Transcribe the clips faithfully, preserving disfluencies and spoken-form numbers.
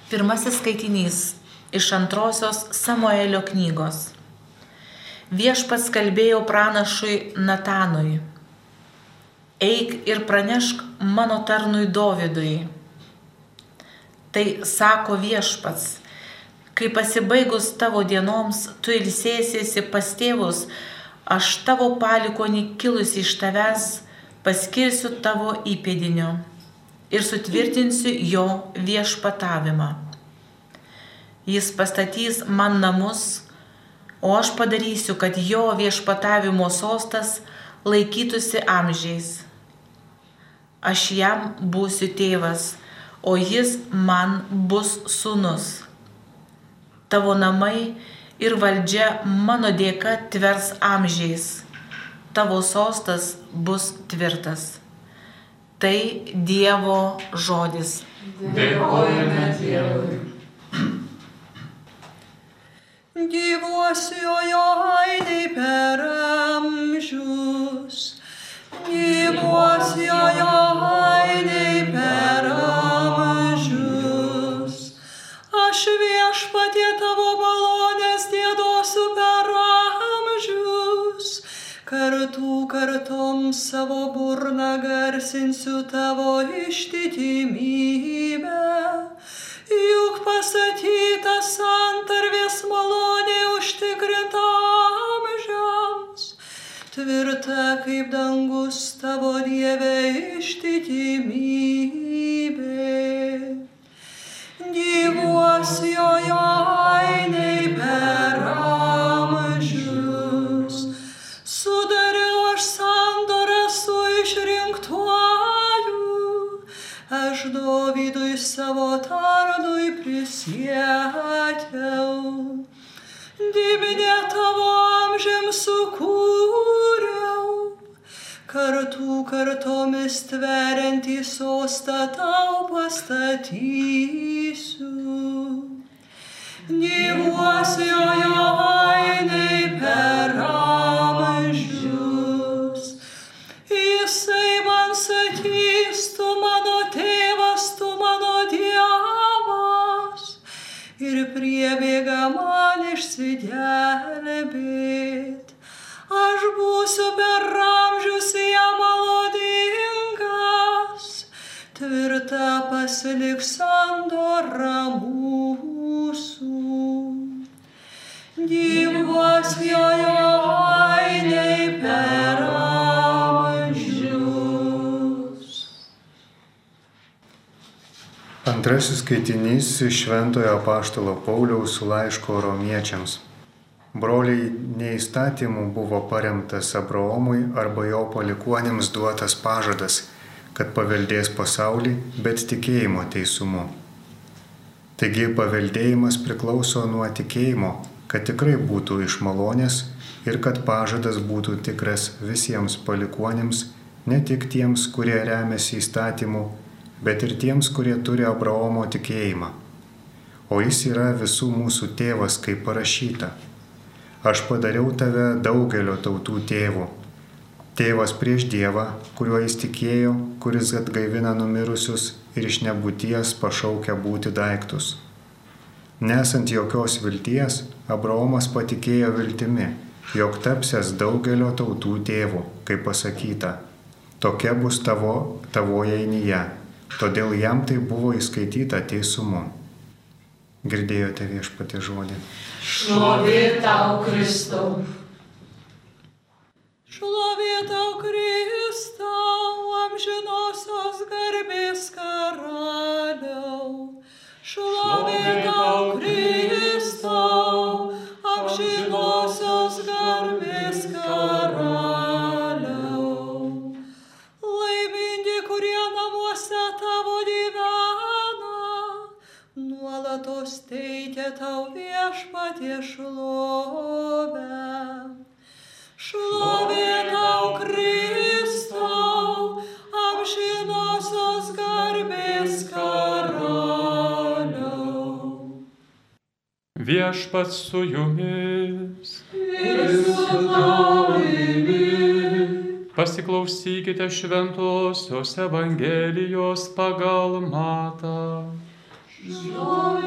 Pirmasis skaitinys iš antrosios Samuelio knygos. Viešpats kalbėjo pranašui Natanui: Eik ir pranešk mano tarnui Dovydui. Tai sako Viešpats: kai pasibaigus tavo dienoms tu ilsėsiesi pas tėvus, aš tavo palikuonį kilusi iš tavęs paskirsiu tavo įpėdiniu ir sutvirtinsiu jo viešpatavimą. Jis pastatys man namus, o aš padarysiu, kad jo viešpatavimo sostas laikytųsi amžiais. Aš jam būsiu tėvas, o jis man bus sūnus. Tavo namai ir valdžia mano dėka tvers amžiais. Tavo sostas bus tvirtas. Tai Dievo žodis. Dėkojame Dievui. Gyvuosiu jo ainiai per amžius. Gyvuosiu jo ainiai per amžius. Aš Viešpatie tavo malonės giedosiu per amžius. Kartų kartom savo burną garsinsiu tavo ištikimybę. Juk pasakyta santarvės malonė užtikrinta amžiams. Tvirta kaip dangus tavo Dieve ištikimybė. Gyvuosiu jo ainiai per amžius. Sudariau aš sandorą su išrinktuoju. Aš Dovydui savo tarnui prisiekiau. Divinę tavo amžiams sukūriau. Kartų kartomis tveriantį sostą tau pastatysiu. Gyvuosiu jo ainiai per amžius. Jisai man sakys: tu mano tėvas, tu mano Dievas. Ir priebėga man išsigelbėt. Aš būsiu per amžius jam malodingas. Tvirta pasiliks sandora mūsų. Gyvuosiu jo ainiai per amžius. Antrasis skaitinys iš Šventojo apaštalo Pauliaus laiško Romiečiams. Broliai, ne įstatymu buvo paremtas Abraomui arba jo palikuonėms duotas pažadas, kad paveldės pasaulį, bet tikėjimo teisumu. Taigi paveldėjimas priklauso nuo tikėjimo, kad tikrai būtų iš malonės ir kad pažadas būtų tikras visiems palikuonėms, ne tik tiems, kurie remiasi įstatymu, bet ir tiems, kurie turi Abraomo tikėjimą. O jis yra visų mūsų tėvas, kaip parašyta: Aš padariau tave daugelio tautų tėvu. Tėvas prieš Dievą, kuriuo jis tikėjo, kuris atgaivina numirusius ir iš nebūties pašaukia būti daiktus. Nesant jokios vilties, Abraomas patikėjo viltimi, jog tapsies daugelio tautų tėvu, kaip pasakyta: tokia bus tavo, tavoje einyje, todėl jam tai buvo įskaityta teisumu. Girdėjote Viešpatie žodį. Šlovė tau, Kristau. Šlovė tau, Kristau, amžinosios garbės karaliau. Šlovė tau, Kristau, amžinosios garbės karaliau. Laimingi, kurie namuose tavo gyvena, nuolatos teikia tau Viešpatie šlovę. Šlovė tau, Kristau, amžinosios garbės karaliau. Viešpats su jumis. Ir su tavimi. Pasiklausykite Šventosios Evangelijos pagal Matą. Šlovė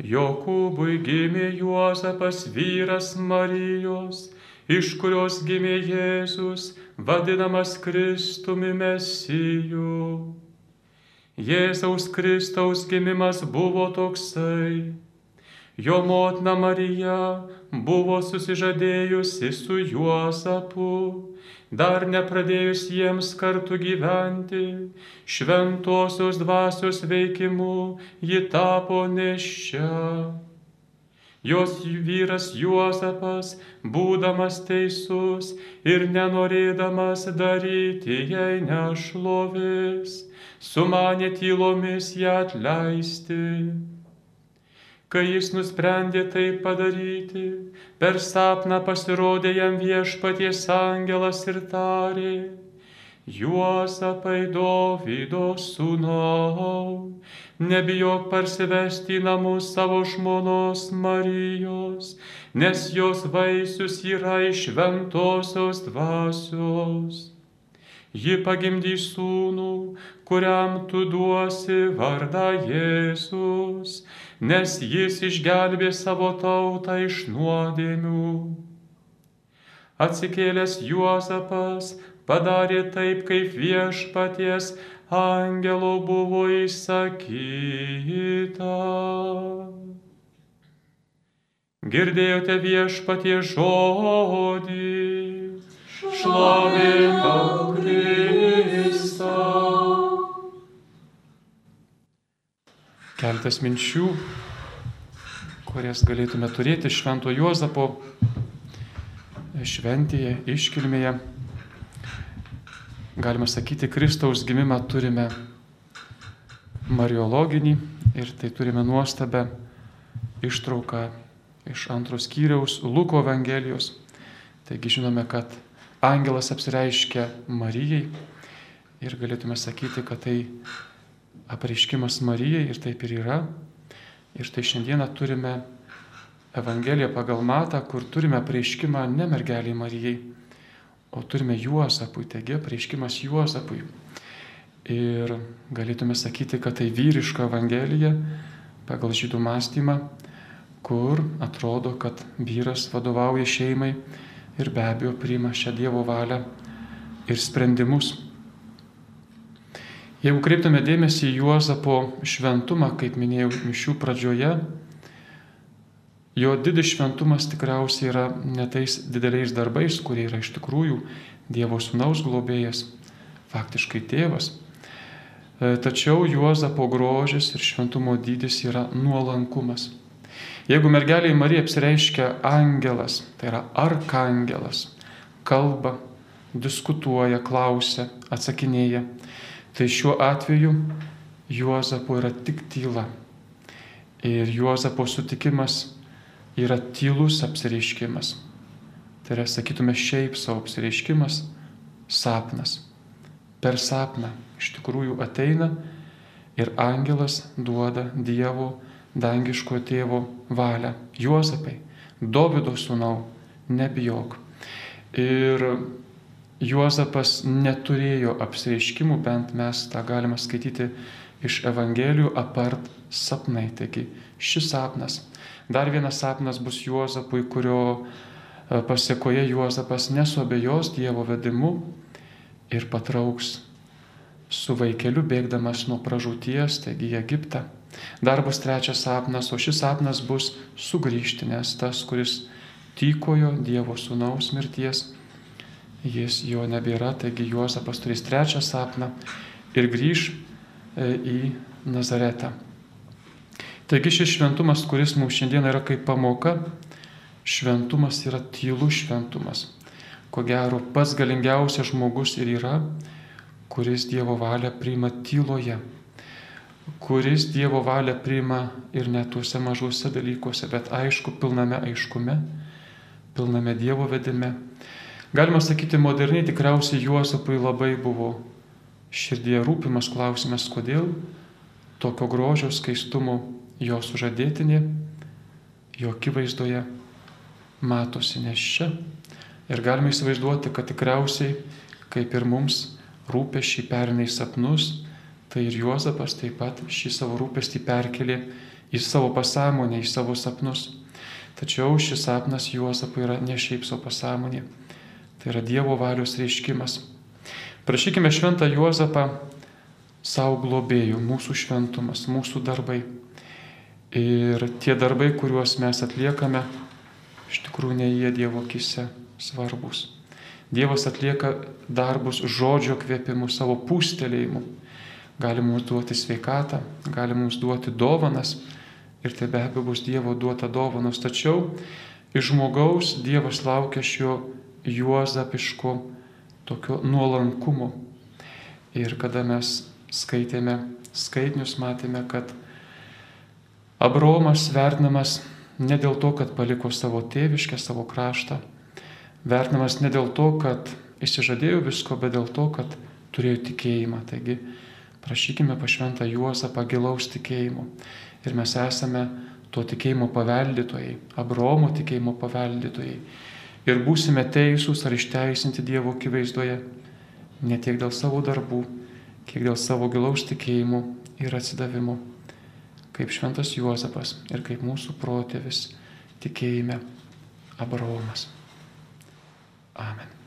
Jokūbui gimė Juozapas vyras Marijos, iš kurios gimė Jėzus, vadinamas Kristumi Mesiju. Jėzaus Kristaus gimimas buvo toksai. Jo motina Marija buvo susižadėjusi su Juozapu, dar nepradėjus jiems kartu gyventi, šventosios dvasios veikimu ji tapo nėščia. Jos vyras Juozapas, būdamas teisus ir nenorėdamas daryti jai nešlovės, sumanė tylomis ją atleisti. Kai jis nusprendė tai padaryti, per sapną pasirodė jam Viešpaties angelas ir tarė: Juozapai, Dovydo sūnau, nebijok parsivesti į namus savo žmonos Marijos, nes jos vaisius yra iš šventosios dvasios. Ji pagimdys sūnų, kuriam tu duosi vardą Jėzus, nes jis išgelbė savo tautą iš nuodėmių. Atsikėlęs Juozapas padarė taip, kaip Viešpaties angelo buvo įsakyta. Girdėjote Viešpaties žodį. Šlovė tau, Kristau. Keletas minčių, kurias galėtume turėti Švento Juozapo šventėje, iškilmėje. Galima sakyti, Kristaus gimimą turime mariologinį ir tai turime nuostabę ištrauką iš antros skyriaus Luko Evangelijos. Taigi žinome, kad angelas apsireiškia Marijai ir galėtume sakyti, kad tai apreiškimas Marijai ir taip ir yra. Ir tai šiandieną turime Evangeliją pagal Matą, kur turime apreiškimą ne mergeliai Marijai, o turime Juozapui, taigi apreiškimas Juozapui. Ir galėtume sakyti, kad tai vyriška Evangelija pagal žydų mąstymą, kur atrodo, kad vyras vadovauja šeimai ir be abejo priima šią Dievo valią ir sprendimus. Jeigu kreiptume dėmesį į Juozapo šventumą, kaip minėjau mišių pradžioje, jo didis šventumas tikriausiai yra ne tais dideliais darbais, kurie yra iš tikrųjų Dievo sūnaus globėjas, faktiškai tėvas. Tačiau Juozapo grožis ir šventumo dydis yra nuolankumas. Jeigu mergeliai Marija apsireiškia angelas, tai yra arkangelas, kalba, diskutuoja, klausia, atsakinėja, tai šiuo atveju Juozapo yra tik tyla. Ir Juozapo sutikimas yra tylus apsireiškimas. Tai yra, sakytume, šiaip savo apsireiškimas, sapnas. Per sapną iš tikrųjų ateina ir angelas duoda Dievo dangiško tėvo valią. Juozapai, Dovydo sūnau, nebijok. Ir Juozapas neturėjo apsireiškimų, bent mes tą galime skaityti iš Evangelijų, apart sapnai. Taigi šis sapnas. Dar vienas sapnas bus Juozapui, kurio pasiekoje Juozapas nesuabejos Dievo vedimu ir patrauks su vaikeliu bėgdamas nuo pražūties, taigi į Egiptą. Dar bus trečias sapnas, o šis sapnas bus sugrįžti, nes tas, kuris tykojo Dievo sūnaus mirties, jis jo nebėra, taigi Juozapas turės trečią sapną ir grįž į Nazaretą. Taigi šis šventumas, kuris mums šiandien yra kaip pamoka, šventumas yra tylus šventumas. Ko gero, pats galingiausias žmogus ir yra, kuris Dievo valią priima tyloje, kuris Dievo valią priima ir net tuose mažuose dalykuose, bet aišku, pilname aiškume, pilname Dievo vedime. Galima sakyti, moderniai tikriausiai Juozapui labai buvo širdyje rūpimas klausimas, kodėl tokio grožio, skaistumo jo sužadėtinė, jo akivaizdoje matosi nėščia. Ir galime įsivaizduoti, kad tikriausiai, kaip ir mums, rūpesčiai perina į sapnus, tai ir Juozapas taip pat šį savo rūpestį perkelė į savo pasąmonę, į savo sapnus. Tačiau šis sapnas Juozapui yra ne šiaip savo pasąmonė, tai yra Dievo valios reiškimas. Prašykime šventą Juozapą savo globėjų, mūsų šventumas, mūsų darbai. Ir tie darbai, kuriuos mes atliekame, iš tikrųjų ne jie Dievo akise svarbus. Dievas atlieka darbus žodžio kvėpimu, savo pūstelėjimu. Gali mums duoti sveikatą, gali mums duoti dovanas ir tai be abejo bus Dievo duota dovanos. Tačiau iš žmogaus Dievas laukia šio juozapiško tokio nuolankumo. Ir kada mes skaitėme skaitinius, matėme, kad Abraomas vertinamas ne dėl to, kad paliko savo tėviškę, savo kraštą, vertinamas ne dėl to, kad išsižadėjo visko, bet dėl to, kad turėjo tikėjimą. Taigi prašykime pas šventą Juozapą gilaus tikėjimo. Ir mes esame to tikėjimo paveldėtojai, Abraomo tikėjimo paveldėtojai. Ir būsime teisūs ar išteisinti Dievo akivaizdoje, ne tiek dėl savo darbų, kiek dėl savo gilaus tikėjimo ir atsidavimo, kaip šventas Juozapas ir kaip mūsų protėvis tikėjime Abraomas. Amen.